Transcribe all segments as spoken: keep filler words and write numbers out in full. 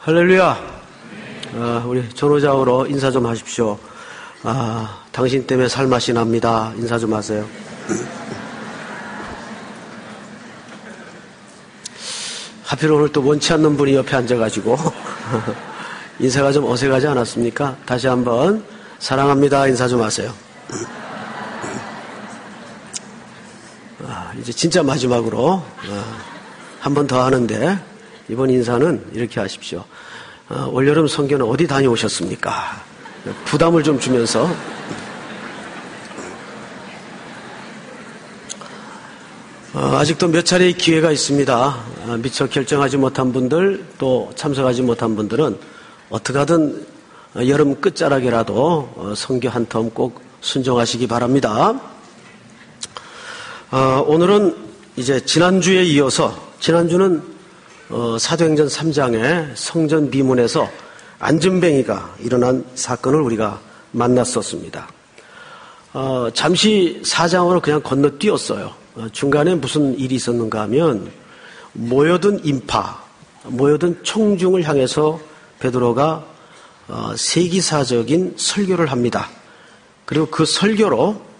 할렐루야. 아, 우리 전호자으로 인사 좀 하십시오. 아, 당신 때문에 살맛이 납니다. 인사 좀 하세요. 하필 오늘 또 원치 않는 분이 옆에 앉아가지고 인사가 좀 어색하지 않았습니까? 다시 한번 사랑합니다. 인사 좀 하세요. 아, 이제 진짜 마지막으로 아, 한 번 더 하는데 이번 인사는 이렇게 하십시오. 아, 올여름 선교는 어디 다녀오셨습니까? 부담을 좀 주면서 어, 아직도 몇 차례의 기회가 있습니다. 아, 미처 결정하지 못한 분들 또 참석하지 못한 분들은 어떻게 하든 여름 끝자락이라도 어, 선교 한 텀 꼭 순종하시기 바랍니다. 어, 오늘은 이제 지난주에 이어서 지난주는 어, 사도행전 삼 장의 성전 비문에서 안전뱅이가 일어난 사건을 우리가 만났었습니다. 어, 잠시 사 장으로 그냥 건너뛰었어요. 어, 중간에 무슨 일이 있었는가 하면 모여든 인파, 모여든 청중을 향해서 베드로가 어, 세기사적인 설교를 합니다. 그리고 그 설교로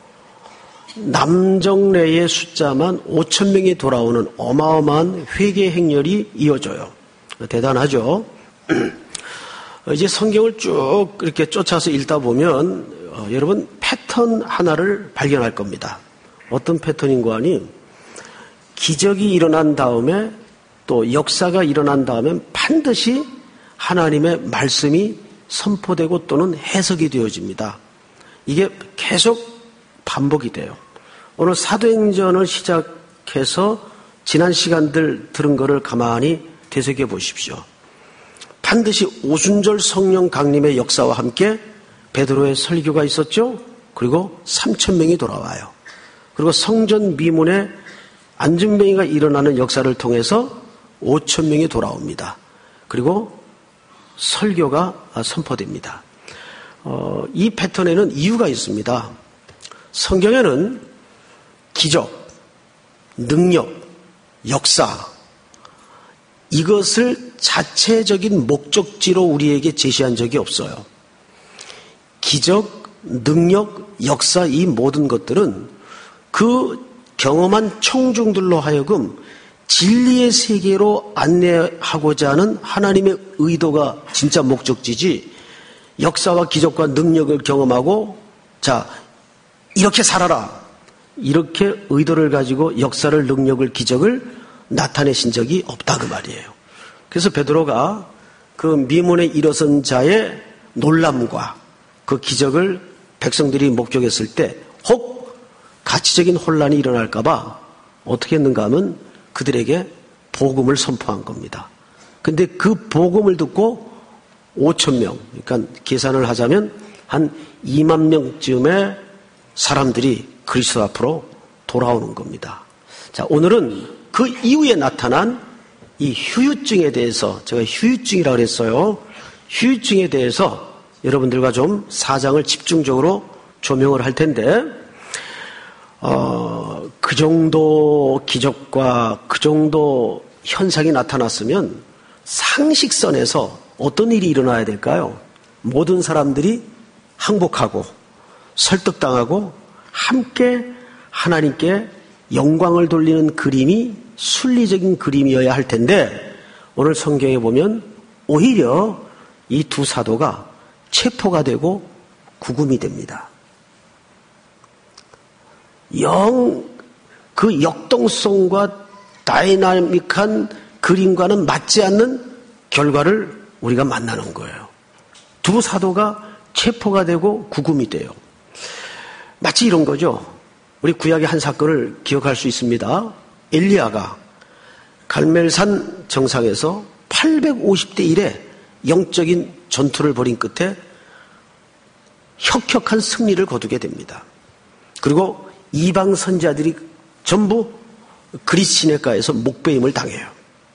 남정네의 숫자만 오천 명이 돌아오는 어마어마한 회개 행렬이 이어져요. 대단하죠. 이제 성경을 쭉 이렇게 쫓아서 읽다 보면 어, 여러분 패턴 하나를 발견할 겁니다. 어떤 패턴인가 하니 기적이 일어난 다음에 또 역사가 일어난 다음에 반드시 하나님의 말씀이 선포되고 또는 해석이 되어집니다. 이게 계속 반복이 돼요. 오늘 사도행전을 시작해서 지난 시간들 들은 거를 가만히 되새겨 보십시오. 반드시 오순절 성령 강림의 역사와 함께 베드로의 설교가 있었죠. 그리고 삼천 명이 돌아와요. 그리고 성전 미문에 안전뱅이가 일어나는 역사를 통해서 오천 명이 돌아옵니다. 그리고 설교가 선포됩니다. 어, 이 패턴에는 이유가 있습니다. 성경에는 기적, 능력, 역사 이것을 자체적인 목적지로 우리에게 제시한 적이 없어요. 기적, 능력, 역사 이 모든 것들은 그 경험한 청중들로 하여금 진리의 세계로 안내하고자 하는 하나님의 의도가 진짜 목적지지 역사와 기적과 능력을 경험하고 자 이렇게 살아라 이렇게 의도를 가지고 역사를 능력을 기적을 나타내신 적이 없다 그 말이에요. 그래서 베드로가 그 미문에 일어선 자의 놀람과 그 기적을 백성들이 목격했을 때 혹 가치적인 혼란이 일어날까 봐 어떻게 했는가 하면 그들에게 복음을 선포한 겁니다. 근데 그 복음을 듣고 오천 명 그러니까 계산을 하자면 한 이만 명쯤의 사람들이 그리스도 앞으로 돌아오는 겁니다. 자, 오늘은 그 이후에 나타난 이 후유증에 대해서 제가 후유증이라고 그랬어요. 후유증에 대해서 여러분들과 좀 사장을 집중적으로 조명을 할 텐데 어, 그 정도 기적과 그 정도 현상이 나타났으면 상식선에서 어떤 일이 일어나야 될까요? 모든 사람들이 항복하고 설득당하고 함께 하나님께 영광을 돌리는 그림이 순리적인 그림이어야 할 텐데 오늘 성경에 보면 오히려 이 두 사도가 체포가 되고 구금이 됩니다. 영 그 역동성과 다이나믹한 그림과는 맞지 않는 결과를 우리가 만나는 거예요. 두 사도가 체포가 되고 구금이 돼요. 마치 이런 거죠. 우리 구약의 한 사건을 기억할 수 있습니다. 엘리야가 갈멜산 정상에서 팔백오십 대 일의 영적인 전투를 벌인 끝에 혁혁한 승리를 거두게 됩니다. 그리고 이방 선지자들이 전부 그리스 시내가에서 목베임을 당해요.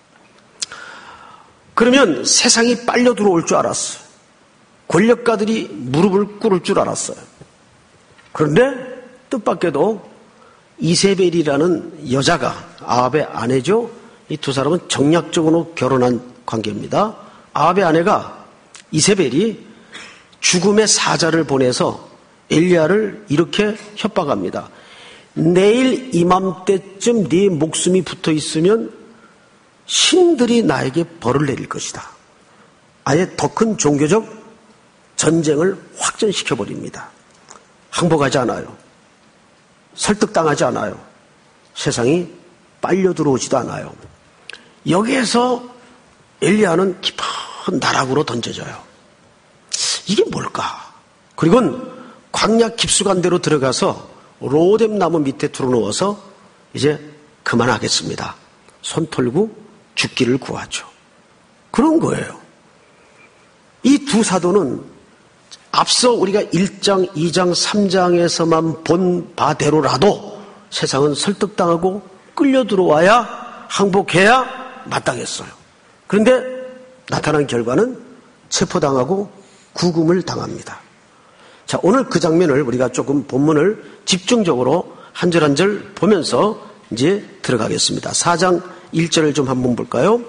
그러면 세상이 빨려 들어올 줄 알았어요. 권력가들이 무릎을 꿇을 줄 알았어요. 그런데 뜻밖에도 이세벨이라는 여자가 아합의 아내죠. 이 두 사람은 정략적으로 결혼한 관계입니다. 아합의 아내가 이세벨이 죽음의 사자를 보내서 엘리야를 이렇게 협박합니다. 내일 이맘때쯤 네 목숨이 붙어 있으면 신들이 나에게 벌을 내릴 것이다. 아예 더 큰 종교적 전쟁을 확전시켜 버립니다. 항복하지 않아요. 설득당하지 않아요. 세상이 빨려 들어오지도 않아요. 여기에서 엘리야는 깊은 나락으로 던져져요. 이게 뭘까? 그리고는 광야 깊숙한 데로 들어가서 로뎀 나무 밑에 들어누워서 이제 그만하겠습니다. 손 털고 죽기를 구하죠. 그런 거예요. 이 두 사도는 앞서 우리가 일 장, 이 장, 삼 장에서만 본 바대로라도 세상은 설득당하고 끌려 들어와야 항복해야 마땅했어요. 그런데 나타난 결과는 체포당하고 구금을 당합니다. 자, 오늘 그 장면을 우리가 조금 본문을 집중적으로 한 절 한 절 보면서 이제 들어가겠습니다. 사 장 일 절을 좀 한번 볼까요?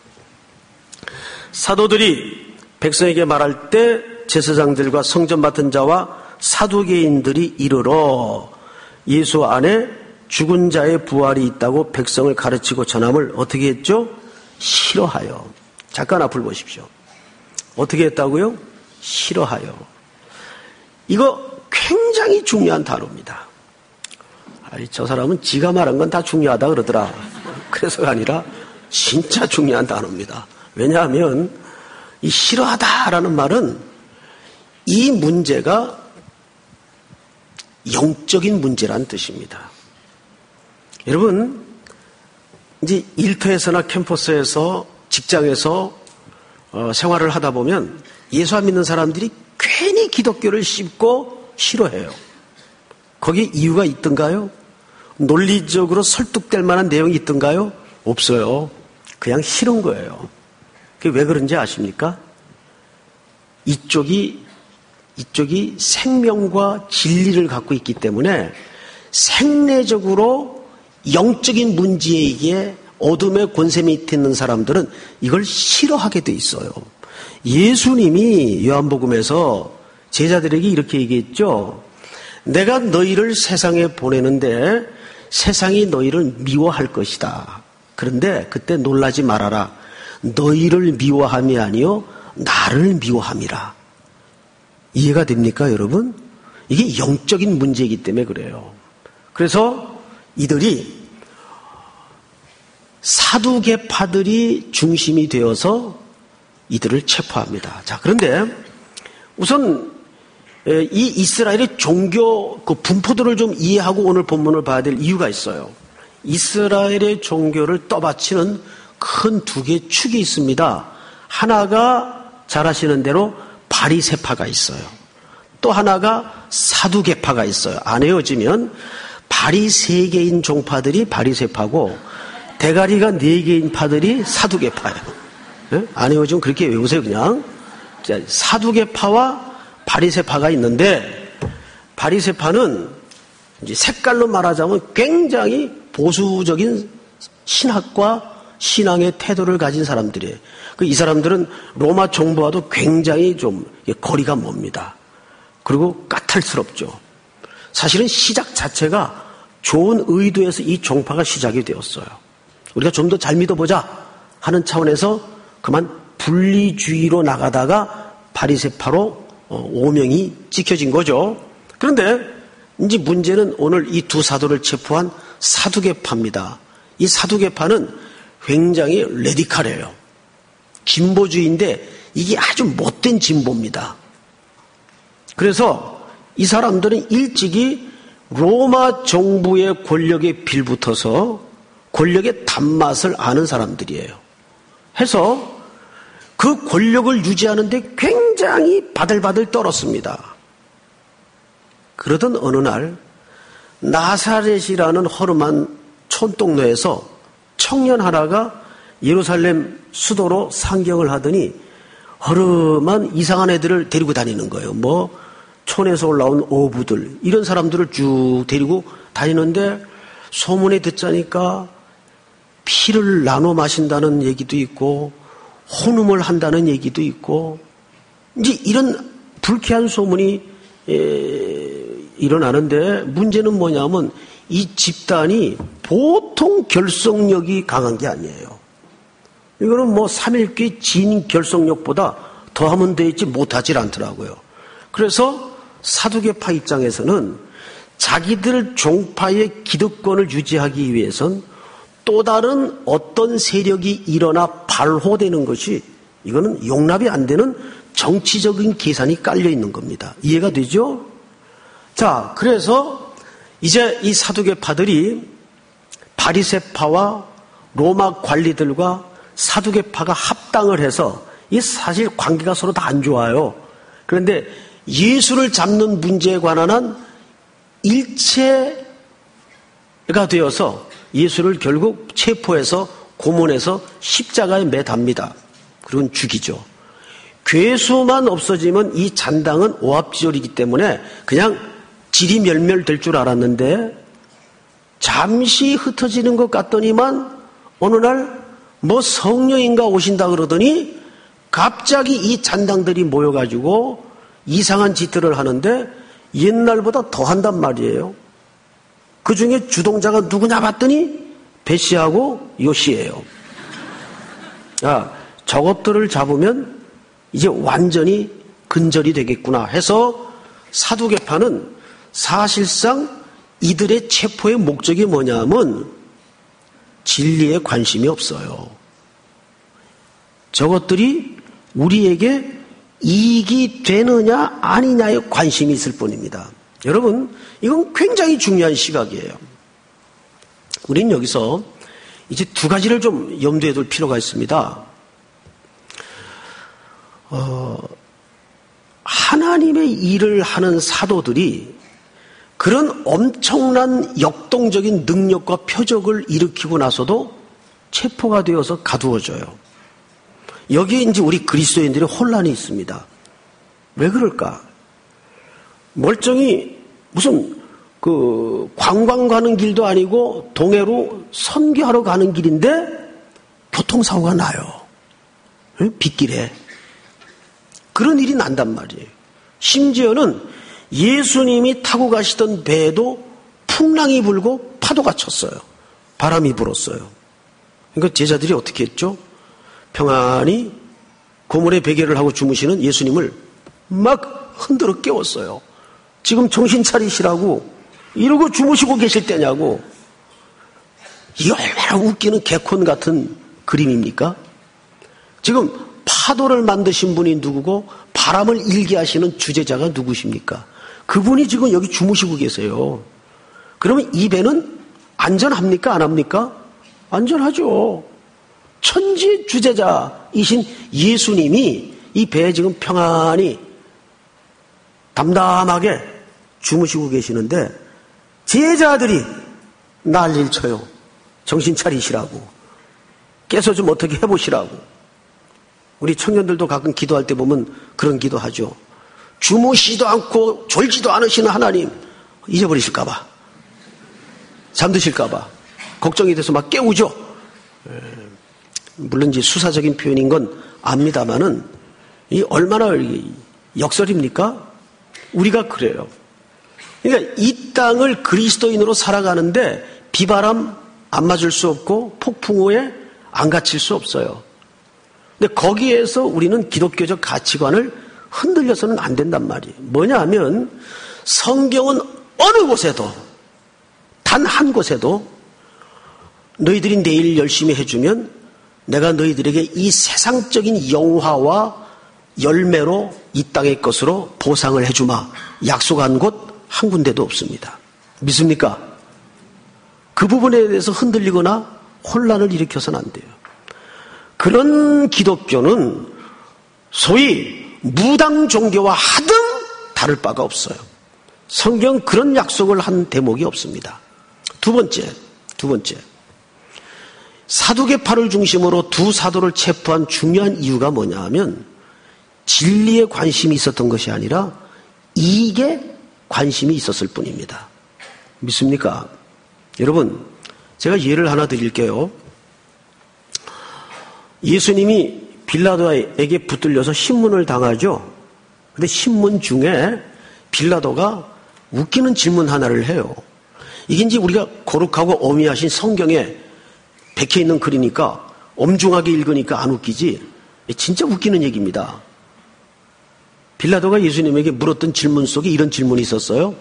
사도들이 백성에게 말할 때 제사장들과 성전 맡은 자와 사두개인들이 이르러 예수 안에 죽은 자의 부활이 있다고 백성을 가르치고 전함을 어떻게 했죠? 싫어하여. 잠깐 앞을 보십시오. 어떻게 했다고요? 싫어하여. 이거 굉장히 중요한 단어입니다. 아니, 저 사람은 지가 말한 건 다 중요하다 그러더라. 그래서가 아니라 진짜 중요한 단어입니다. 왜냐하면 이 싫어하다라는 말은 이 문제가 영적인 문제라는 뜻입니다. 여러분, 이제 일터에서나 캠퍼스에서 직장에서 어, 생활을 하다 보면 예수 안 믿는 사람들이 괜히 기독교를 씹고 싫어해요. 거기에 이유가 있던가요? 논리적으로 설득될 만한 내용이 있던가요? 없어요. 그냥 싫은 거예요. 그게 왜 그런지 아십니까? 이쪽이 이쪽이 생명과 진리를 갖고 있기 때문에 생내적으로 영적인 문제이기에 어둠의 권세 밑에 있는 사람들은 이걸 싫어하게 돼 있어요. 예수님이 요한복음에서 제자들에게 이렇게 얘기했죠. 내가 너희를 세상에 보내는데 세상이 너희를 미워할 것이다. 그런데 그때 놀라지 말아라. 너희를 미워함이 아니요 나를 미워함이라. 이해가 됩니까, 여러분? 이게 영적인 문제이기 때문에 그래요. 그래서 이들이 사두개파들이 중심이 되어서 이들을 체포합니다. 자, 그런데 우선 이 이스라엘의 종교 그 분포들을 좀 이해하고 오늘 본문을 봐야 될 이유가 있어요. 이스라엘의 종교를 떠받치는 큰 두 개의 축이 있습니다. 하나가 잘 아시는 대로 바리새파가 있어요. 또 하나가 사두개파가 있어요. 안 헤어지면 발이 세 개인 종파들이 바리새파고 대가리가 네 개인 파들이 사두개파예요. 네? 안 헤어지면 그렇게 외우세요, 그냥. 자, 사두개파와 바리새파가 있는데 바리새파는 이제 색깔로 말하자면 굉장히 보수적인 신학과 신앙의 태도를 가진 사람들이에요. 이 사람들은 로마 정부와도 굉장히 좀 거리가 멉니다. 그리고 까탈스럽죠. 사실은 시작 자체가 좋은 의도에서 이 종파가 시작이 되었어요. 우리가 좀 더 잘 믿어보자 하는 차원에서 그만 분리주의로 나가다가 바리새파로 오명이 찍혀진 거죠. 그런데 이제 문제는 오늘 이 두 사도를 체포한 사두개파입니다. 이 사두개파는 굉장히 레디칼해요. 진보주의인데 이게 아주 못된 진보입니다. 그래서 이 사람들은 일찍이 로마 정부의 권력에 빌붙어서 권력의 단맛을 아는 사람들이에요. 해서 그 권력을 유지하는데 굉장히 바들바들 떨었습니다. 그러던 어느 날 나사렛이라는 허름한 촌동네에서 청년 하나가 예루살렘 수도로 상경을 하더니 허름한 이상한 애들을 데리고 다니는 거예요. 뭐 촌에서 올라온 어부들 이런 사람들을 쭉 데리고 다니는데 소문에 듣자니까 피를 나눠 마신다는 얘기도 있고 혼음을 한다는 얘기도 있고, 이제 이런 불쾌한 소문이 에, 일어나는데 문제는 뭐냐면 이 집단이 보통 결속력이 강한 게 아니에요. 이거는 뭐 삼일귀 진 결속력보다 더하면 되지 못하질 않더라고요. 그래서 사두개파 입장에서는 자기들 종파의 기득권을 유지하기 위해선 또 다른 어떤 세력이 일어나 발호되는 것이 이거는 용납이 안 되는 정치적인 계산이 깔려 있는 겁니다. 이해가 되죠? 자, 그래서 이제 이 사두개파들이 바리새파와 로마 관리들과 사두개파가 합당을 해서 이 사실 관계가 서로 다 안 좋아요. 그런데 예수를 잡는 문제에 관한 일체가 되어서 예수를 결국 체포해서 고문해서 십자가에 매답니다. 그리고 죽이죠. 괴수만 없어지면 이 잔당은 오합지졸이기 때문에 그냥 지리멸멸될 줄 알았는데 잠시 흩어지는 것 같더니만 어느 날 뭐 성령인가 오신다 그러더니 갑자기 이 잔당들이 모여가지고 이상한 짓들을 하는데 옛날보다 더 한단 말이에요. 그 중에 주동자가 누구냐 봤더니 배씨하고 요시예요. 아, 저것들을 잡으면 이제 완전히 근절이 되겠구나 해서 사두개파는 사실상 이들의 체포의 목적이 뭐냐면 진리에 관심이 없어요. 저것들이 우리에게 이익이 되느냐 아니냐에 관심이 있을 뿐입니다. 여러분, 이건 굉장히 중요한 시각이에요. 우린 여기서 이제 두 가지를 좀 염두에 둘 필요가 있습니다. 어, 하나님의 일을 하는 사도들이 그런 엄청난 역동적인 능력과 표적을 일으키고 나서도 체포가 되어서 가두어져요. 여기에 이제 우리 그리스도인들의 혼란이 있습니다. 왜 그럴까? 멀쩡히 무슨 그 관광 가는 길도 아니고 동해로 선교하러 가는 길인데 교통사고가 나요. 빗길에. 그런 일이 난단 말이에요. 심지어는 예수님이 타고 가시던 배에도 풍랑이 불고 파도가 쳤어요. 바람이 불었어요. 그러니까 제자들이 어떻게 했죠? 평안히 고물에 베개를 하고 주무시는 예수님을 막 흔들어 깨웠어요. 지금 정신 차리시라고 이러고 주무시고 계실 때냐고. 이게 얼마나 웃기는 개콘 같은 그림입니까? 지금 파도를 만드신 분이 누구고 바람을 일게 하시는 주제자가 누구십니까? 그분이 지금 여기 주무시고 계세요. 그러면 이 배는 안전합니까? 안 합니까? 안전하죠. 천지 주제자이신 예수님이 이 배에 지금 평안히 담담하게 주무시고 계시는데 제자들이 난리를 쳐요. 정신 차리시라고. 깨서 좀 어떻게 해보시라고. 우리 청년들도 가끔 기도할 때 보면 그런 기도하죠. 주무시지도 않고 졸지도 않으시는 하나님 잊어버리실까봐, 잠드실까봐 걱정이 돼서 막 깨우죠. 물론 이제 수사적인 표현인 건 압니다만은 이 얼마나 역설입니까? 우리가 그래요. 그러니까 이 땅을 그리스도인으로 살아가는데 비바람 안 맞을 수 없고 폭풍우에 안 갇힐 수 없어요. 근데 거기에서 우리는 기독교적 가치관을 흔들려서는 안 된단 말이에요. 뭐냐 하면 성경은 어느 곳에도 단 한 곳에도 너희들이 내일 열심히 해주면 내가 너희들에게 이 세상적인 영화와 열매로 이 땅의 것으로 보상을 해주마 약속한 곳 한 군데도 없습니다. 믿습니까? 그 부분에 대해서 흔들리거나 혼란을 일으켜서는 안 돼요. 그런 기독교는 소위 무당 종교와 하등 다를 바가 없어요. 성경 그런 약속을 한 대목이 없습니다. 두 번째, 두 번째. 사두개파를 중심으로 두 사도를 체포한 중요한 이유가 뭐냐 하면 진리에 관심이 있었던 것이 아니라 이익에 관심이 있었을 뿐입니다. 믿습니까? 여러분, 제가 예를 하나 드릴게요. 예수님이 빌라도에게 붙들려서 신문을 당하죠. 근데 신문 중에 빌라도가 웃기는 질문 하나를 해요. 이게 이제 우리가 거룩하고 어미하신 성경에 박혀 있는 글이니까 엄중하게 읽으니까 안 웃기지. 진짜 웃기는 얘기입니다. 빌라도가 예수님에게 물었던 질문 속에 이런 질문이 있었어요.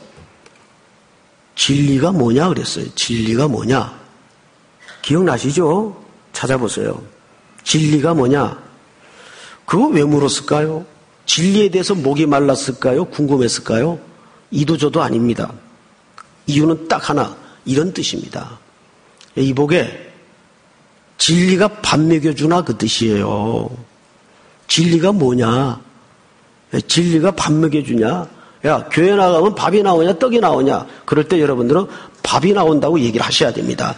진리가 뭐냐 그랬어요. 진리가 뭐냐? 기억나시죠? 찾아보세요. 진리가 뭐냐? 그거 왜 물었을까요? 진리에 대해서 목이 말랐을까요? 궁금했을까요? 이도저도 아닙니다. 이유는 딱 하나, 이런 뜻입니다. 이복에 진리가 밥 먹여주나 그 뜻이에요. 진리가 뭐냐? 진리가 밥 먹여주냐? 야, 교회 나가면 밥이 나오냐, 떡이 나오냐? 그럴 때 여러분들은 밥이 나온다고 얘기를 하셔야 됩니다.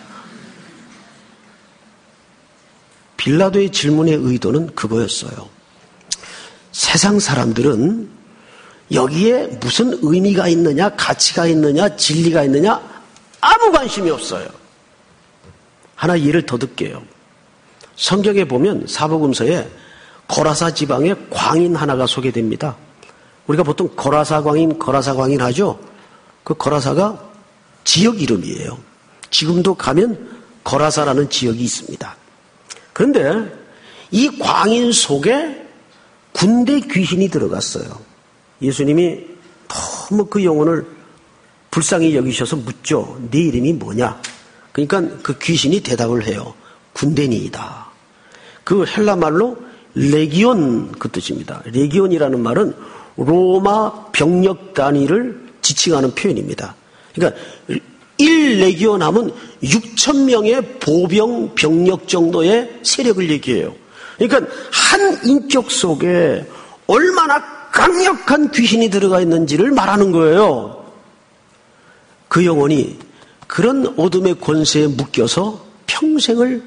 빌라도의 질문의 의도는 그거였어요. 세상 사람들은 여기에 무슨 의미가 있느냐, 가치가 있느냐, 진리가 있느냐 아무 관심이 없어요. 하나 예를 더 들게요. 성경에 보면 사복음서에 거라사 지방의 광인 하나가 소개됩니다. 우리가 보통 거라사 광인, 거라사 광인 하죠. 그 거라사가 지역 이름이에요. 지금도 가면 거라사라는 지역이 있습니다. 그런데 이 광인 속에 군대 귀신이 들어갔어요. 예수님이 너무 그 영혼을 불쌍히 여기셔서 묻죠. 네 이름이 뭐냐? 그러니까 그 귀신이 대답을 해요. 군대니이다. 그 헬라 말로 레기온 그 뜻입니다. 레기온이라는 말은 로마 병력 단위를 지칭하는 표현입니다. 그러니까 일 레기온 하면 육천 명의 보병 병력 정도의 세력을 얘기해요. 그러니까 한 인격 속에 얼마나 강력한 귀신이 들어가 있는지를 말하는 거예요. 그 영혼이 그런 어둠의 권세에 묶여서 평생을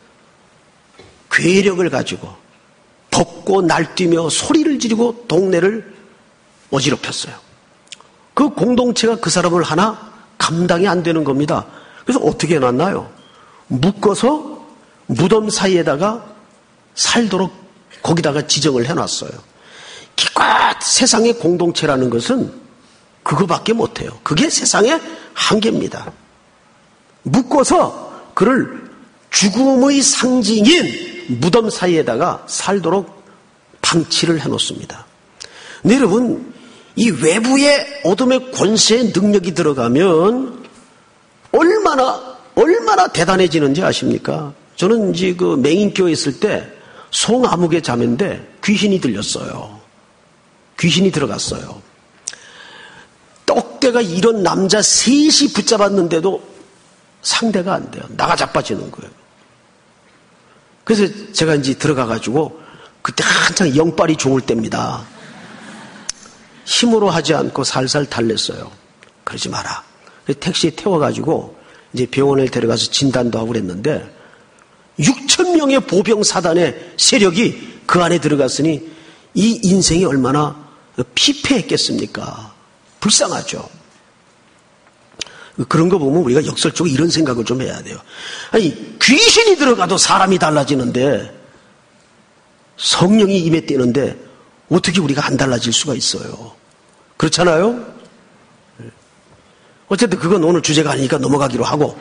괴력을 가지고 덮고 날뛰며 소리를 지르고 동네를 어지럽혔어요. 그 공동체가 그 사람을 하나 감당이 안 되는 겁니다. 그래서 어떻게 해놨나요? 묶어서 무덤 사이에다가 살도록 거기다가 지정을 해놨어요. 기껏 세상의 공동체라는 것은 그거밖에 못해요. 그게 세상의 한계입니다. 묶어서 그를 죽음의 상징인 무덤 사이에다가 살도록 방치를 해놓습니다. 근데 여러분, 이 외부의 어둠의 권세의 능력이 들어가면 얼마나 얼마나 대단해지는지 아십니까? 저는 이제 그 맹인교에 있을 때 송아무개 자매인데 귀신이 들렸어요. 귀신이 들어갔어요. 떡대가 이런 남자 셋이 붙잡았는데도 상대가 안 돼요. 나가 자빠지는 거예요. 그래서 제가 이제 들어가가지고 그때 한창 영빨이 좋을 때입니다. 힘으로 하지 않고 살살 달랬어요. 그러지 마라. 택시에 태워가지고 이제 병원에 데려가서 진단도 하고 그랬는데 육천 명의 보병 사단의 세력이 그 안에 들어갔으니 이 인생이 얼마나 피폐했겠습니까? 불쌍하죠. 그런 거 보면 우리가 역설적으로 이런 생각을 좀 해야 돼요. 아니, 귀신이 들어가도 사람이 달라지는데 성령이 임에 뛰는데 어떻게 우리가 안 달라질 수가 있어요? 그렇잖아요? 어쨌든 그건 오늘 주제가 아니니까 넘어가기로 하고,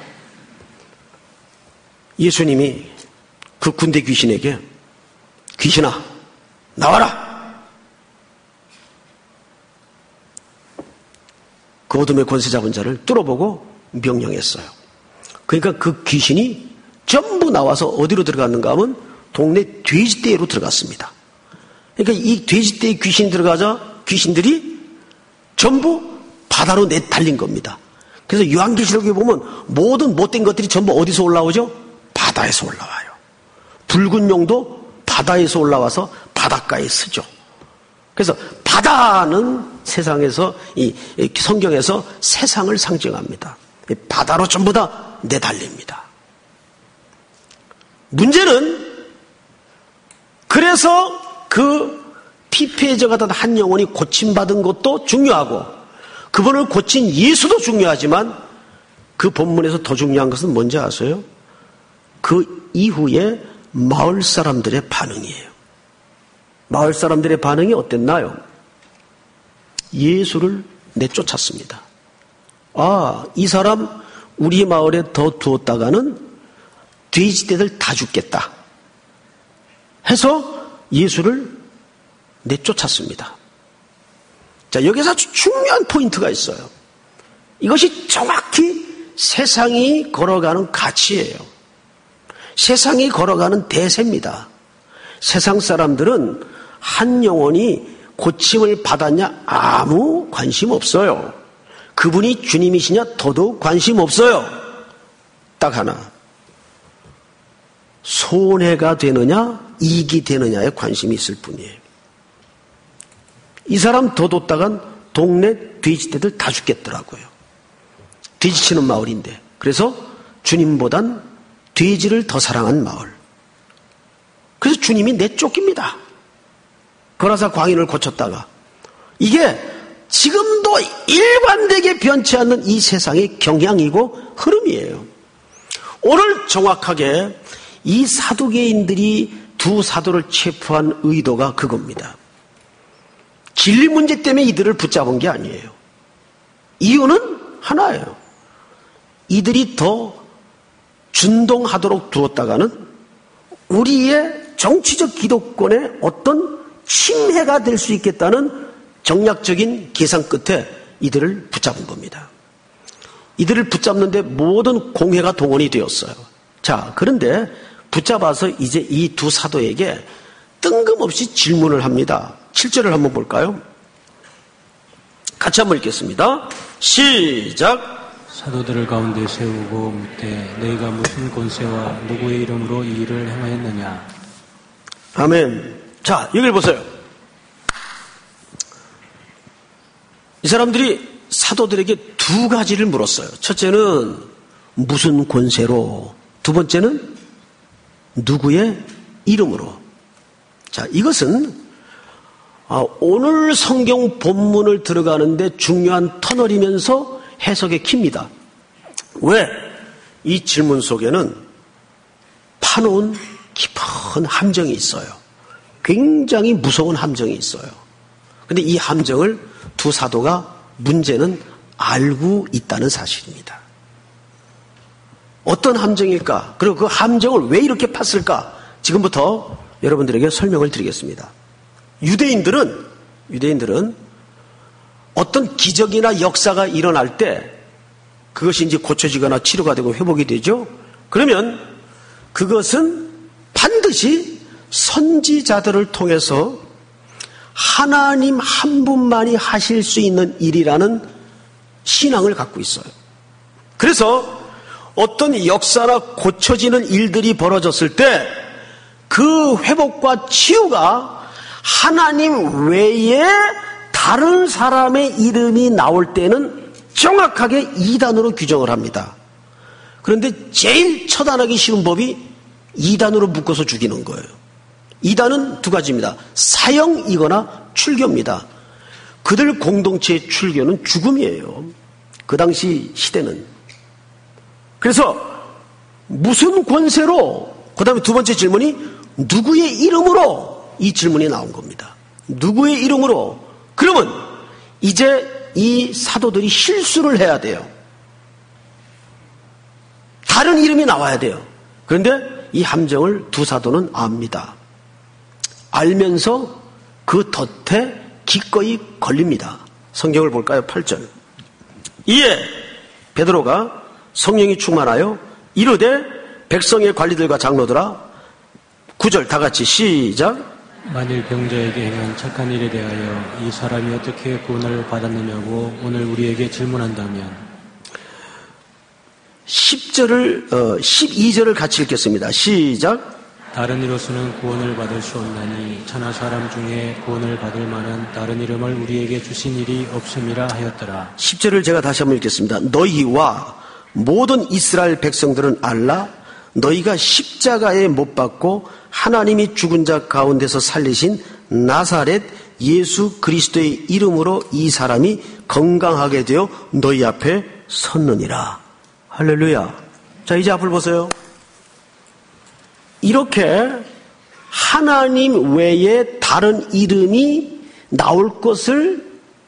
예수님이 그 군대 귀신에게 귀신아 나와라. 그 어둠의 권세 잡은 자를 뚫어보고 명령했어요. 그러니까 그 귀신이 전부 나와서 어디로 들어갔는가 하면 동네 돼지떼로 들어갔습니다. 그러니까 이 돼지떼에 귀신이 들어가자 귀신들이 전부 바다로 내달린 겁니다. 그래서 요한계시록에 보면 모든 못된 것들이 전부 어디서 올라오죠? 바다에서 올라와요. 붉은 용도 바다에서 올라와서 바닷가에 쓰죠. 그래서 바다는 세상에서 이 성경에서 세상을 상징합니다. 바다로 전부 다 내달립니다. 문제는 그래서 그 피폐해져가던 한 영혼이 고침받은 것도 중요하고 그분을 고친 예수도 중요하지만 그 본문에서 더 중요한 것은 뭔지 아세요? 그 이후에 마을 사람들의 반응이에요. 마을 사람들의 반응이 어땠나요? 예수를 내쫓았습니다. 아, 이 사람 우리 마을에 더 두었다가는 돼지떼들 다 죽겠다 해서 예수를 내쫓았습니다. 자, 여기서 아주 중요한 포인트가 있어요. 이것이 정확히 세상이 걸어가는 가치예요. 세상이 걸어가는 대세입니다. 세상 사람들은 한 영혼이 고침을 받았냐 아무 관심 없어요. 그분이 주님이시냐 더더욱 관심 없어요. 딱 하나. 손해가 되느냐 이익이 되느냐에 관심이 있을 뿐이에요. 이 사람 더 뒀다간 동네 돼지떼들 다 죽겠더라고요. 돼지치는 마을인데. 그래서 주님보단 돼지를 더 사랑한 마을. 그래서 주님이 내쫓깁니다. 거라사 광인을 고쳤다가. 이게 지금도 일관되게 변치 않는 이 세상의 경향이고 흐름이에요. 오늘 정확하게 이 사두개인들이 두 사도를 체포한 의도가 그겁니다. 진리 문제 때문에 이들을 붙잡은 게 아니에요. 이유는 하나예요. 이들이 더 준동하도록 두었다가는 우리의 정치적 기득권에 어떤 침해가 될 수 있겠다는 정략적인 계산 끝에 이들을 붙잡은 겁니다. 이들을 붙잡는데 모든 공회가 동원이 되었어요. 자, 그런데 붙잡아서 이제 이 두 사도에게 뜬금없이 질문을 합니다. 칠 절을 한번 볼까요? 같이 한번 읽겠습니다. 시작. 사도들을 가운데 세우고 묻되 너희가 무슨 권세와 누구의 이름으로 이 일을 행하였느냐. 아멘. 자, 여기를 보세요. 이 사람들이 사도들에게 두 가지를 물었어요. 첫째는 무슨 권세로, 두 번째는 누구의 이름으로. 자, 이것은 오늘 성경 본문을 들어가는데 중요한 터널이면서 해석의 키입니다. 왜? 이 질문 속에는 파놓은 깊은 함정이 있어요. 굉장히 무서운 함정이 있어요. 그런데 이 함정을 두 사도가 문제는 알고 있다는 사실입니다. 어떤 함정일까? 그리고 그 함정을 왜 이렇게 팠을까? 지금부터 여러분들에게 설명을 드리겠습니다. 유대인들은 유대인들은 어떤 기적이나 역사가 일어날 때 그것이 이제 고쳐지거나 치료가 되고 회복이 되죠. 그러면 그것은 반드시 선지자들을 통해서 하나님 한 분만이 하실 수 있는 일이라는 신앙을 갖고 있어요. 그래서 어떤 역사나 고쳐지는 일들이 벌어졌을 때 그 회복과 치유가 하나님 외에 다른 사람의 이름이 나올 때는 정확하게 이단으로 규정을 합니다. 그런데 제일 처단하기 쉬운 법이 이단으로 묶어서 죽이는 거예요. 이단은 두 가지입니다. 사형이거나 출교입니다. 그들 공동체의 출교는 죽음이에요. 그 당시 시대는. 그래서 무슨 권세로, 그 다음에 두 번째 질문이 누구의 이름으로 이 질문이 나온 겁니다. 누구의 이름으로? 그러면 이제 이 사도들이 실수를 해야 돼요. 다른 이름이 나와야 돼요. 그런데 이 함정을 두 사도는 압니다. 알면서 그 덫에 기꺼이 걸립니다. 성경을 볼까요? 팔 절. 이에 베드로가 성령이 충만하여 이르되 백성의 관리들과 장로들아, 구 절 다 같이 시작. 만일 병자에게 행한 착한 일에 대하여 이 사람이 어떻게 구원을 받았느냐고 오늘 우리에게 질문한다면. 십 절을 어, 십이 절을 같이 읽겠습니다. 시작. 다른 이로서는 구원을 받을 수 없나니 천하 사람 중에 구원을 받을 만한 다른 이름을 우리에게 주신 일이 없음이라 하였더라. 십 절을 제가 다시 한번 읽겠습니다. 너희와 모든 이스라엘 백성들은 알라. 너희가 십자가에 못 박고 하나님이 죽은 자 가운데서 살리신 나사렛 예수 그리스도의 이름으로 이 사람이 건강하게 되어 너희 앞에 섰느니라. 할렐루야. 자, 이제 앞을 보세요. 이렇게 하나님 외에 다른 이름이 나올 것을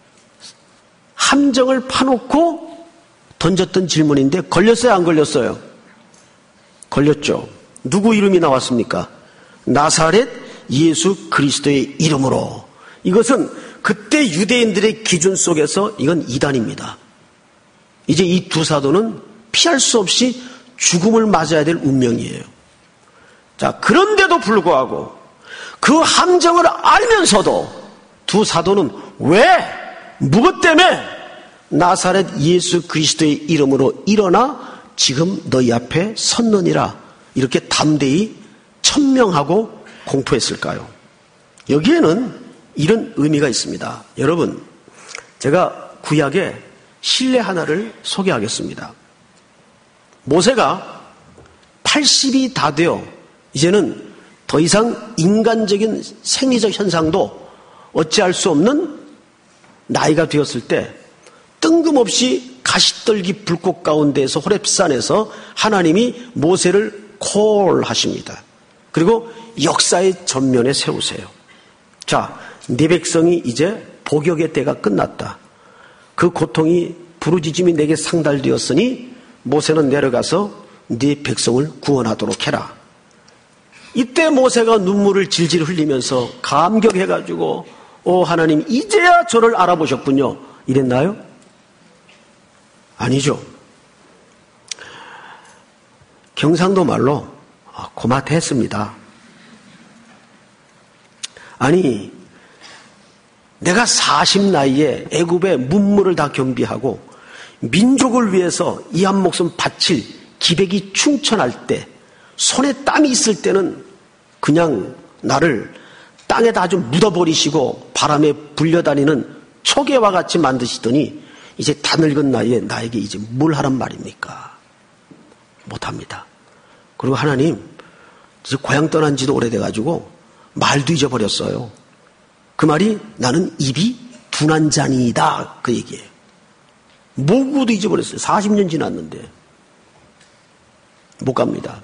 함정을 파놓고 던졌던 질문인데 걸렸어요, 안 걸렸어요? 걸렸죠. 누구 이름이 나왔습니까? 나사렛 예수 그리스도의 이름으로. 이것은 그때 유대인들의 기준 속에서 이건 이단입니다. 이제 이 두 사도는 피할 수 없이 죽음을 맞아야 될 운명이에요. 자, 그런데도 불구하고 그 함정을 알면서도 두 사도는 왜, 무엇 때문에 나사렛 예수 그리스도의 이름으로 일어나 지금 너희 앞에 섰느니라 이렇게 담대히 천명하고 공포했을까요? 여기에는 이런 의미가 있습니다. 여러분, 제가 구약의 신뢰 하나를 소개하겠습니다. 모세가 팔십이 다 되어 이제는 더 이상 인간적인 생리적 현상도 어찌할 수 없는 나이가 되었을 때 뜬금없이 가시떨기 불꽃 가운데에서 호렙산에서 하나님이 모세를 콜하십니다. 그리고 역사의 전면에 세우세요. 자, 네 백성이 이제 복역의 때가 끝났다. 그 고통이 부르짖음이 내게 상달되었으니 모세는 내려가서 네 백성을 구원하도록 해라. 이때 모세가 눈물을 질질 흘리면서 감격해가지고 오 하나님 이제야 저를 알아보셨군요. 이랬나요? 아니죠. 경상도 말로 고마했습니다. 아니 내가 사십 나이에 애굽의 문물을 다 겸비하고 민족을 위해서 이 한 목숨 바칠 기백이 충천할 때 손에 땀이 있을 때는 그냥 나를 땅에다 아주 묻어버리시고 바람에 불려다니는 초계와 같이 만드시더니 이제 다 늙은 나이에 나에게 이제 뭘 하란 말입니까? 못합니다. 그리고 하나님 이제 고향 떠난 지도 오래돼가지고 말도 잊어버렸어요. 그 말이 나는 입이 둔한 자니이다 그 얘기예요. 모국어도 잊어버렸어요. 사십 년 지났는데 못 갑니다.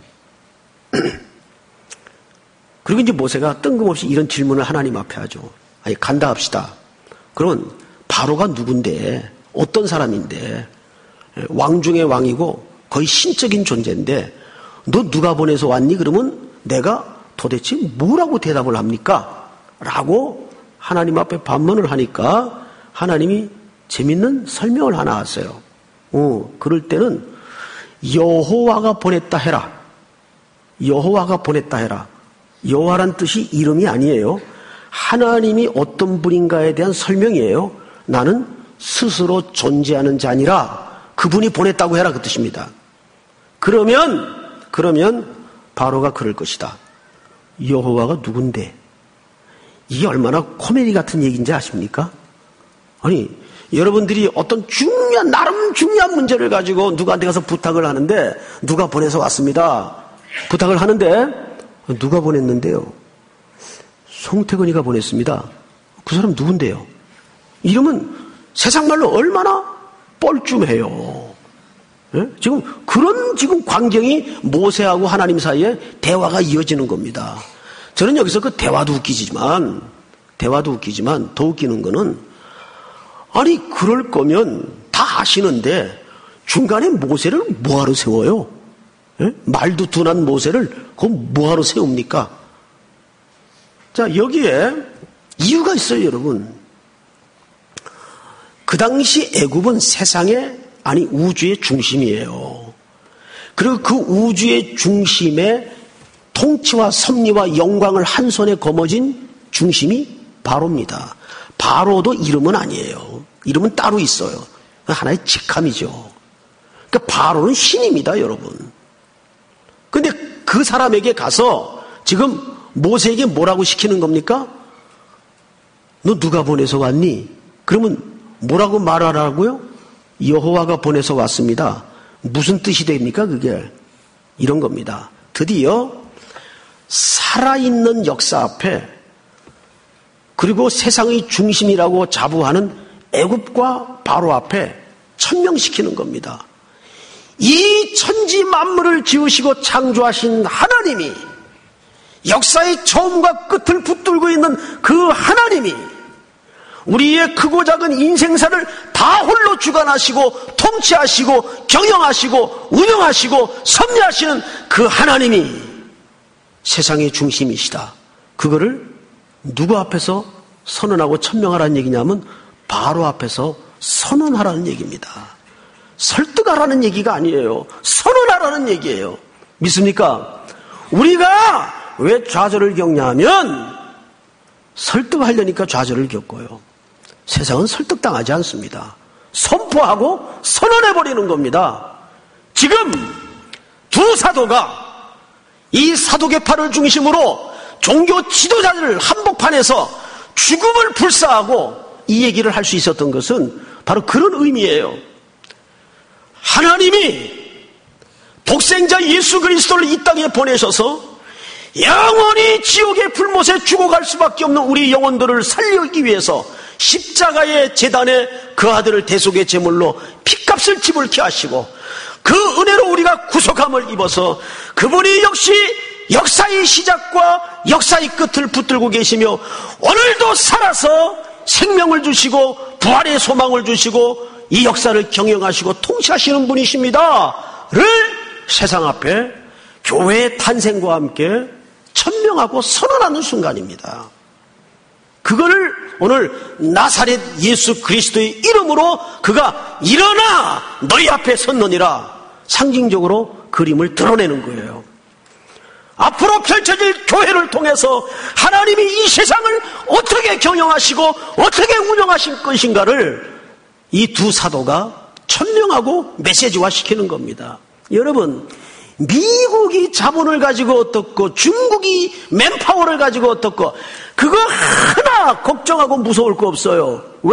그리고 이제 모세가 뜬금없이 이런 질문을 하나님 앞에 하죠. 아니 간다 합시다. 그러면 바로가 누군데 어떤 사람인데 왕 중의 왕이고 거의 신적인 존재인데 너 누가 보내서 왔니? 그러면 내가 도대체 뭐라고 대답을 합니까? 라고 하나님 앞에 반문을 하니까 하나님이 재밌는 설명을 하나 하세요. 어, 그럴 때는 여호와가 보냈다 해라. 여호와가 보냈다 해라. 여호와란 뜻이 이름이 아니에요. 하나님이 어떤 분인가에 대한 설명이에요. 나는 스스로 존재하는 자니라 그분이 보냈다고 해라 그 뜻입니다. 그러면 그러면 바로가 그럴 것이다. 여호와가 누군데? 이게 얼마나 코미디 같은 얘기인지 아십니까? 아니 여러분들이 어떤 중요한 나름 중요한 문제를 가지고 누구한테 가서 부탁을 하는데 누가 보내서 왔습니다. 부탁을 하는데 누가 보냈는데요? 송태근이가 보냈습니다. 그 사람 누군데요? 이러면 세상 말로 얼마나 뻘쭘해요. 예? 지금 그런 지금 광경이 모세하고 하나님 사이에 대화가 이어지는 겁니다. 저는 여기서 그 대화도 웃기지만 대화도 웃기지만 더 웃기는 거는 아니 그럴 거면 다 아시는데 중간에 모세를 뭐하러 세워요? 예? 말도 둔한 모세를 그건 뭐하러 세웁니까? 자 여기에 이유가 있어요 여러분. 그 당시 애굽은 세상의 아니 우주의 중심이에요. 그리고 그 우주의 중심에 통치와 섭리와 영광을 한 손에 거머쥔 중심이 바로입니다. 바로도 이름은 아니에요. 이름은 따로 있어요. 하나의 직함이죠. 그러니까 바로는 신입니다, 여러분. 근데 그 사람에게 가서 지금 모세에게 뭐라고 시키는 겁니까? 너 누가 보내서 왔니? 그러면 뭐라고 말하라고요? 여호와가 보내서 왔습니다. 무슨 뜻이 됩니까, 그게? 이런 겁니다. 드디어 살아있는 역사 앞에 그리고 세상의 중심이라고 자부하는 애굽과 바로 앞에 천명시키는 겁니다. 이 천지 만물을 지으시고 창조하신 하나님이 역사의 처음과 끝을 붙들고 있는 그 하나님이 우리의 크고 작은 인생사를 다 홀로 주관하시고 통치하시고 경영하시고 운영하시고 섭리하시는 그 하나님이 세상의 중심이시다. 그거를 누구 앞에서 선언하고 천명하라는 얘기냐면 바로 앞에서 선언하라는 얘기입니다. 설득하라는 얘기가 아니에요. 선언하라는 얘기예요. 믿습니까? 우리가 왜 좌절을 겪냐면 설득하려니까 좌절을 겪어요. 세상은 설득당하지 않습니다. 선포하고 선언해버리는 겁니다. 지금 두 사도가 이 사도계파를 중심으로 종교 지도자들을 한복판에서 죽음을 불사하고 이 얘기를 할 수 있었던 것은 바로 그런 의미예요. 하나님이 독생자 예수 그리스도를 이 땅에 보내셔서 영원히 지옥의 불못에 죽어갈 수밖에 없는 우리 영혼들을 살리기 위해서 십자가의 제단에 그 아들을 대속의 제물로 핏값을 지불케 하시고 그 은혜로 우리가 구속함을 입어서 그분이 역시 역사의 시작과 역사의 끝을 붙들고 계시며 오늘도 살아서 생명을 주시고 부활의 소망을 주시고 이 역사를 경영하시고 통치하시는 분이십니다를 세상 앞에 교회의 탄생과 함께 천명하고 선언하는 순간입니다. 그거를 오늘 나사렛 예수 그리스도의 이름으로 그가 일어나 너희 앞에 섰느니라 상징적으로 그림을 드러내는 거예요. 앞으로 펼쳐질 교회를 통해서 하나님이 이 세상을 어떻게 경영하시고 어떻게 운영하실 것인가를 이 두 사도가 천명하고 메시지화 시키는 겁니다. 여러분, 미국이 자본을 가지고 어떻고 중국이 맨파워를 가지고 어떻고 그거 하나 걱정하고 무서울 거 없어요. 왜?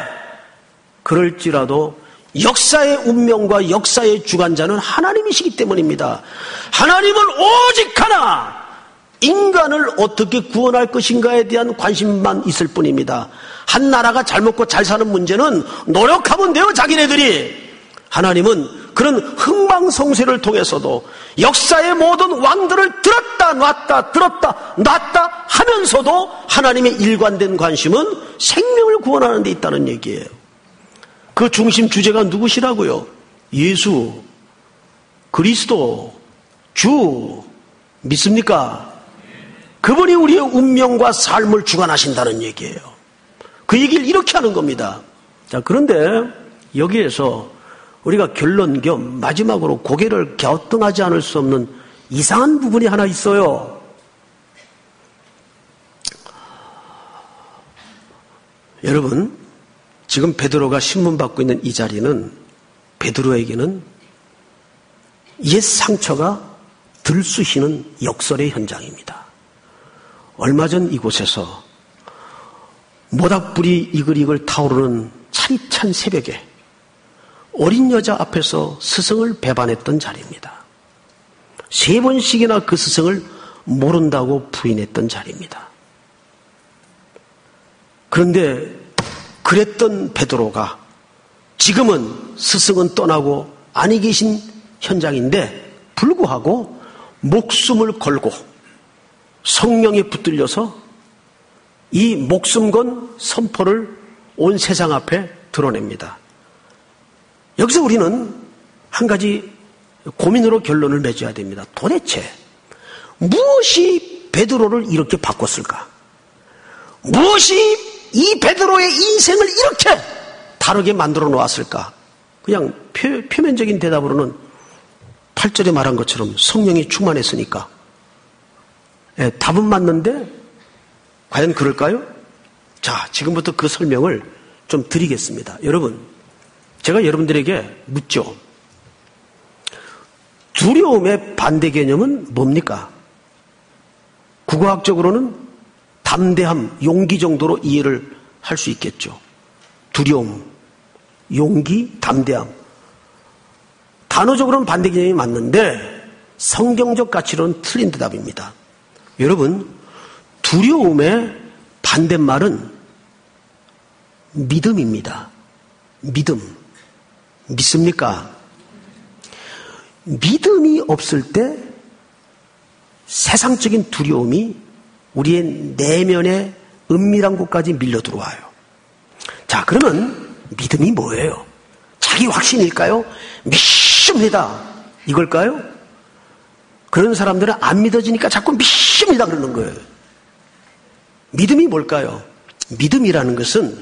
그럴지라도 역사의 운명과 역사의 주관자는 하나님이시기 때문입니다. 하나님은 오직 하나 인간을 어떻게 구원할 것인가에 대한 관심만 있을 뿐입니다. 한 나라가 잘 먹고 잘 사는 문제는 노력하면 돼요, 자기네들이. 하나님은 그런 흥망성쇠를 통해서도 역사의 모든 왕들을 들었다 놨다 들었다 놨다 하면서도 하나님의 일관된 관심은 생명을 구원하는 데 있다는 얘기예요. 그 중심 주제가 누구시라고요? 예수, 그리스도, 주 믿습니까? 그분이 우리의 운명과 삶을 주관하신다는 얘기예요. 그 얘기를 이렇게 하는 겁니다. 자, 그런데 여기에서 우리가 결론 겸 마지막으로 고개를 갸우뚱하지 않을 수 없는 이상한 부분이 하나 있어요. 여러분, 지금 베드로가 신문받고 있는 이 자리는 베드로에게는 옛 상처가 들쑤시는 역설의 현장입니다. 얼마 전 이곳에서 모닥불이 이글이글 타오르는 차디찬 새벽에 어린 여자 앞에서 스승을 배반했던 자리입니다. 세 번씩이나 그 스승을 모른다고 부인했던 자리입니다. 그런데 그랬던 베드로가 지금은 스승은 떠나고 안이 계신 현장인데 불구하고 목숨을 걸고 성령에 붙들려서 이 목숨 건 선포를 온 세상 앞에 드러냅니다. 여기서 우리는 한 가지 고민으로 결론을 맺어야 됩니다. 도대체 무엇이 베드로를 이렇게 바꿨을까? 무엇이 이 베드로의 인생을 이렇게 다르게 만들어 놓았을까? 그냥 표, 표면적인 대답으로는 팔 절에 말한 것처럼 성령이 충만했으니까. 예, 답은 맞는데 과연 그럴까요? 자, 지금부터 그 설명을 좀 드리겠습니다. 여러분, 제가 여러분들에게 묻죠. 두려움의 반대 개념은 뭡니까? 국어학적으로는 담대함, 용기 정도로 이해를 할 수 있겠죠. 두려움, 용기, 담대함. 단어적으로는 반대 개념이 맞는데 성경적 가치로는 틀린 대답입니다. 여러분, 두려움의 반대말은 믿음입니다. 믿음. 믿습니까? 믿음이 없을 때 세상적인 두려움이 우리의 내면의 은밀한 곳까지 밀려 들어와요. 자, 그러면 믿음이 뭐예요? 자기 확신일까요? 믿습니다. 이걸까요? 그런 사람들은 안 믿어지니까 자꾸 믿습니다 그러는 거예요. 믿음이 뭘까요? 믿음이라는 것은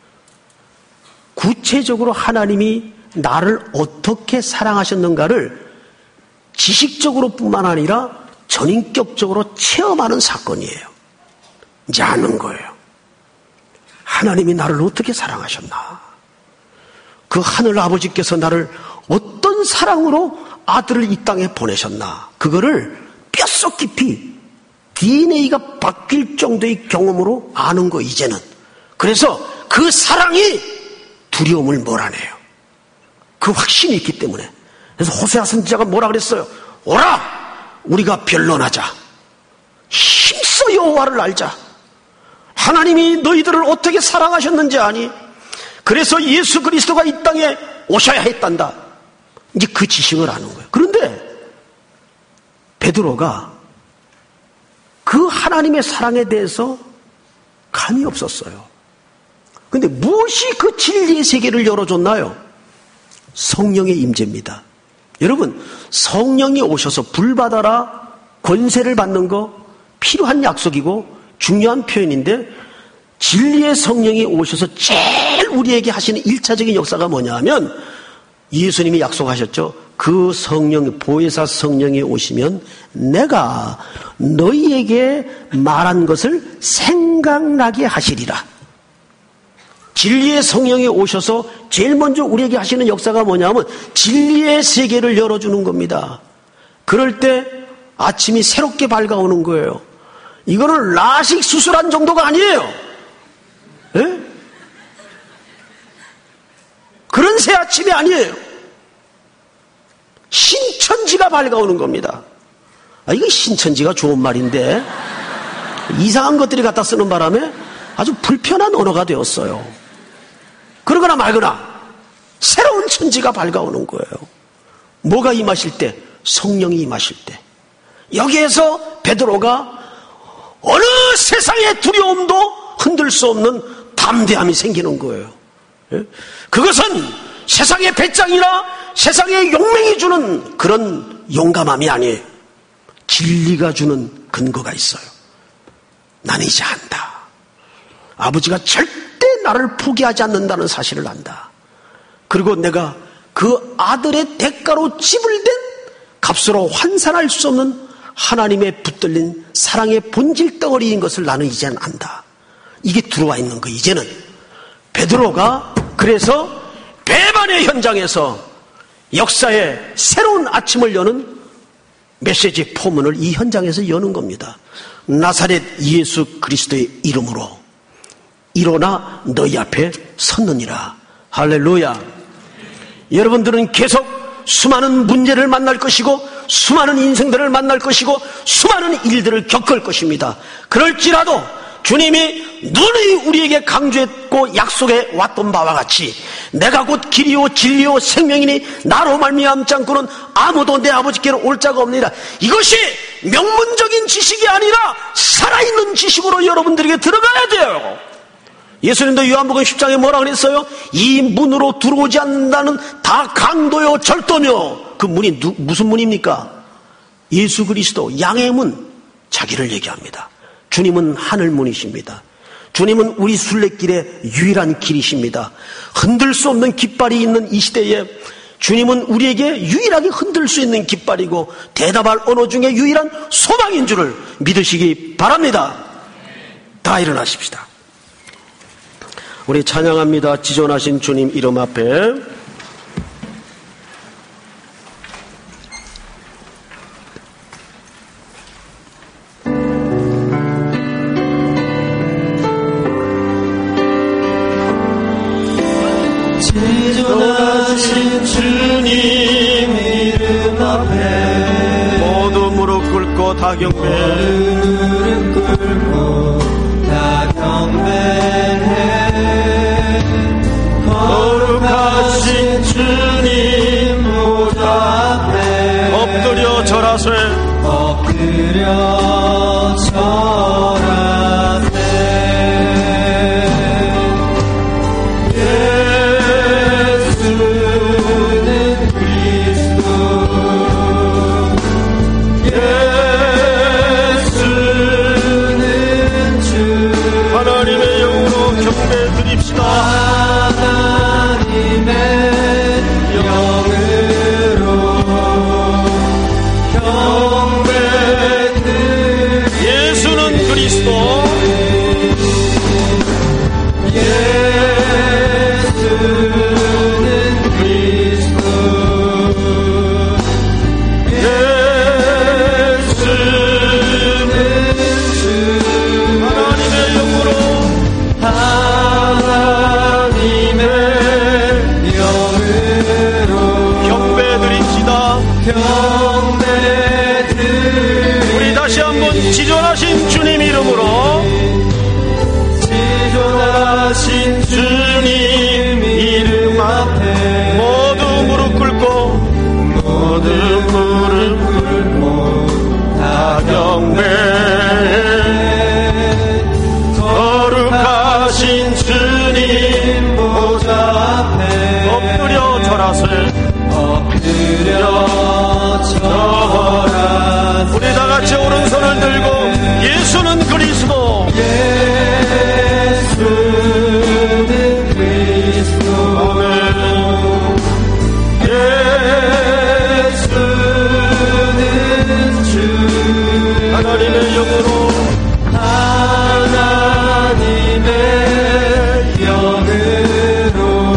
구체적으로 하나님이 나를 어떻게 사랑하셨는가를 지식적으로 뿐만 아니라 전인격적으로 체험하는 사건이에요. 이제 아는 거예요. 하나님이 나를 어떻게 사랑하셨나? 그 하늘 아버지께서 나를 어떤 사랑으로 아들을 이 땅에 보내셨나? 그거를 뼛속 깊이 디엔에이가 바뀔 정도의 경험으로 아는 거 이제는. 그래서 그 사랑이 두려움을 몰아내요. 그 확신이 있기 때문에. 그래서 호세아 선지자가 뭐라 그랬어요? 오라! 우리가 변론하자. 힘써 여호와를 알자. 하나님이 너희들을 어떻게 사랑하셨는지 아니? 그래서 예수 그리스도가 이 땅에 오셔야 했단다. 이제 그 지식을 아는 거예요. 그런데 베드로가 그 하나님의 사랑에 대해서 감이 없었어요. 그런데 무엇이 그 진리의 세계를 열어줬나요? 성령의 임재입니다. 여러분, 성령이 오셔서 불 받아라 권세를 받는 거 필요한 약속이고 중요한 표현인데, 진리의 성령이 오셔서 제일 우리에게 하시는 일차적인 역사가 뭐냐 하면 예수님이 약속하셨죠. 그 성령, 보혜사 성령이 오시면 내가 너희에게 말한 것을 생각나게 하시리라. 진리의 성령이 오셔서 제일 먼저 우리에게 하시는 역사가 뭐냐면 진리의 세계를 열어주는 겁니다. 그럴 때 아침이 새롭게 밝아오는 거예요. 이거는 라식 수술한 정도가 아니에요. 에? 그런 새 아침이 아니에요. 신천지가 밝아오는 겁니다. 아, 이거 신천지가 좋은 말인데 이상한 것들이 갖다 쓰는 바람에 아주 불편한 언어가 되었어요. 그러거나 말거나 새로운 천지가 밝아오는 거예요. 뭐가 임하실 때? 성령이 임하실 때. 여기에서 베드로가 어느 세상의 두려움도 흔들 수 없는 담대함이 생기는 거예요. 그것은 세상의 배짱이나 세상의 용맹이 주는 그런 용감함이 아니에요. 진리가 주는 근거가 있어요. 나는 이제 안다. 아버지가 절대 나를 포기하지 않는다는 사실을 안다. 그리고 내가 그 아들의 대가로 지불된 값으로 환산할 수 없는 하나님의 붙들린 사랑의 본질 덩어리인 것을 나는 이제는 안다. 이게 들어와 있는 거. 이제는 베드로가 그래서 배반의 현장에서 역사의 새로운 아침을 여는 메시지 포문을 이 현장에서 여는 겁니다. 나사렛 예수 그리스도의 이름으로 일어나 너희 앞에 섰느니라. 할렐루야. 여러분들은 계속 수많은 문제를 만날 것이고 수많은 인생들을 만날 것이고 수많은 일들을 겪을 것입니다. 그럴지라도 주님이 눈이 우리에게 강조했고 약속해 왔던 바와 같이 내가 곧 길이요 진리요 생명이니 나로 말미암지 않고는 아무도 내 아버지께로 올 자가 없느니라. 이것이 명문적인 지식이 아니라 살아있는 지식으로 여러분들에게 들어가야 돼요. 예수님도 요한복음 십 장에 뭐라 그랬어요? 이 문으로 들어오지 않는다는 다 강도요 절도며. 그 문이 누, 무슨 문입니까? 예수 그리스도 양의 문, 자기를 얘기합니다. 주님은 하늘문이십니다. 주님은 우리 순례길의 유일한 길이십니다. 흔들 수 없는 깃발이 있는 이 시대에 주님은 우리에게 유일하게 흔들 수 있는 깃발이고 대답할 언어 중에 유일한 소망인 줄을 믿으시기 바랍니다. 다 일어나십시다. 우리 찬양합니다. 지존하신 주님 이름 앞에. 지존하신 주님 이름 앞에 모두 무릎 꿇고 다 경배. 무릎 꿇고 다 경배해. 거룩하신 주님 보좌 앞에 엎드려 절하세. 엎드려 지존하신 주님 이름으로, 지존하신 주님 이름 앞에 모두 무릎 꿇고, 모두 무릎 꿇고 다 경배해. 거룩하신 주님 보좌 앞에 엎드려 절하세. 엎드려 절하세. 우리 다 같이 오른손을 들고 예수는 그리스도, 예수는 그리스도, 아멘. 예수는 주, 하나님의 영으로, 하나님의 영으로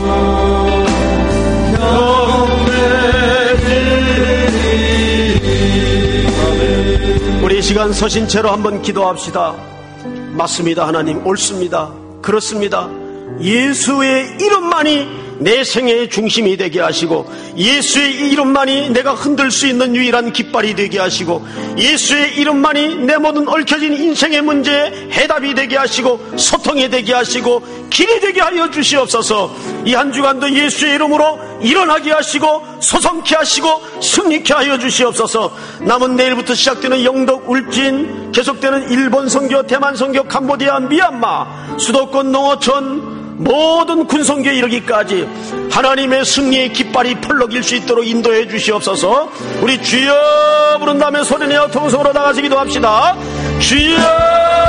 우리 이 시간 서신 채로 한번 기도합시다. 맞습니다. 하나님, 옳습니다. 그렇습니다. 예수의 이름만이 내 생애의 중심이 되게 하시고, 예수의 이름만이 내가 흔들 수 있는 유일한 깃발이 되게 하시고, 예수의 이름만이 내 모든 얽혀진 인생의 문제에 해답이 되게 하시고, 소통이 되게 하시고, 길이 되게 하여 주시옵소서. 이 한 주간도 예수의 이름으로 일어나게 하시고, 소성케 하시고, 승리케 하여 주시옵소서. 남은 내일부터 시작되는 영덕, 울진, 계속되는 일본 선교, 대만 선교, 캄보디아, 미얀마, 수도권, 농어촌, 모든 군성교에 이르기까지 하나님의 승리의 깃발이 펄럭일 수 있도록 인도해 주시옵소서. 우리 주여 부른 다음에 소리내어 통성으로 나가서 기도합시다. 주여!